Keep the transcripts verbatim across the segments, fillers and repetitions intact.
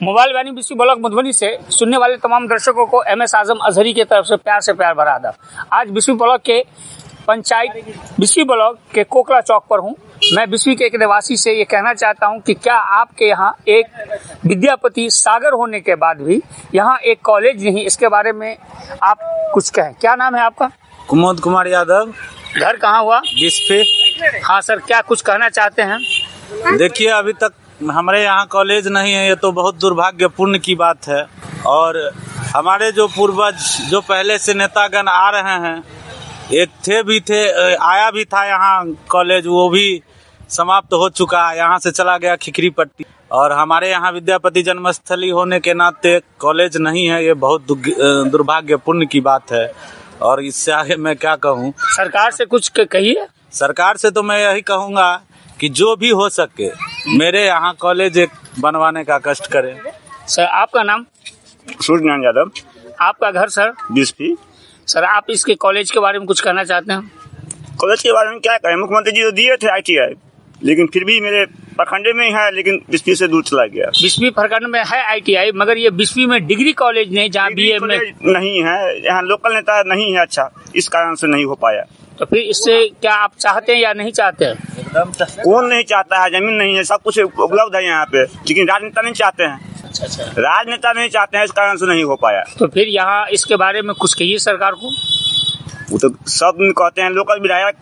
Mobile वैनी Bisfi block Madhubani से सुनने वाले तमाम दर्शकों को एम एस आजम अजहरी की तरफ से प्यार से प्यार भरा आदाब। आज बिस्फी ब्लॉक के पंचायत बिस्फी ब्लॉक के कोकला चौक पर हूँ। मैं बिस्फी के एक निवासी से ये कहना चाहता हूँ कि क्या आपके यहाँ एक विद्यापति सागर होने के बाद भी यहाँ एक कॉलेज नहीं, इसके बारे में आप कुछ कहें। क्या नाम है आपका? कुमोद कुमार यादव। घर कहाँ हुआ? बिस्फी। हाँ सर, क्या कुछ कहना चाहते हैं? देखिए, अभी तक हमारे यहाँ कॉलेज नहीं है, ये तो बहुत दुर्भाग्यपूर्ण की बात है। और हमारे जो पूर्वज जो पहले से नेतागण आ रहे हैं, एक थे भी थे आया भी था यहाँ कॉलेज, वो भी समाप्त हो चुका है, यहाँ से चला गया खिकरी पट्टी। और हमारे यहाँ विद्यापति जन्मस्थली होने के नाते कॉलेज नहीं है, ये बहुत दुर्भाग्यपूर्ण की बात है। और इससे आगे मैं क्या कहूँ? सरकार से कुछ कहिए। सरकार से तो मैं यही कहूँगा कि जो भी हो सके मेरे यहाँ कॉलेज एक बनवाने का कष्ट करें। सर, आपका नाम? सूर्य नारायण यादव। आपका घर सर? बिस्फी। सर, आप इसके कॉलेज के बारे में कुछ कहना चाहते हैं? कॉलेज के बारे में क्या कहें, मुख्यमंत्री जी तो दिए थे आई टी आई, लेकिन फिर भी मेरे प्रखंडे में ही है, लेकिन बिस्फी से दूर चला गया। बिस्फी प्रखंड में है आई टी आई, मगर ये बिस्फी में डिग्री कॉलेज नहीं, जहाँ बी ए में नहीं है। यहाँ लोकल नेता नहीं है, अच्छा इस कारण से नहीं हो पाया। तो फिर इससे क्या आप चाहते हैं या नहीं चाहते हैं? एकदम कौन नहीं चाहता है? जमीन नहीं है, सब कुछ उपलब्ध है यहाँ पे, लेकिन राजनेता नहीं चाहते हैं। अच्छा अच्छा। राजनेता नहीं चाहते हैं, इस कारण से नहीं हो पाया। तो फिर यहाँ इसके बारे में कुछ कहिए सरकार को। वो तो सब कहते हैं, लोकल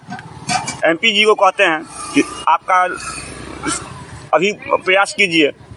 विधायक एम पी जी को कहते हैं कि आपका अभी प्रयास कीजिए।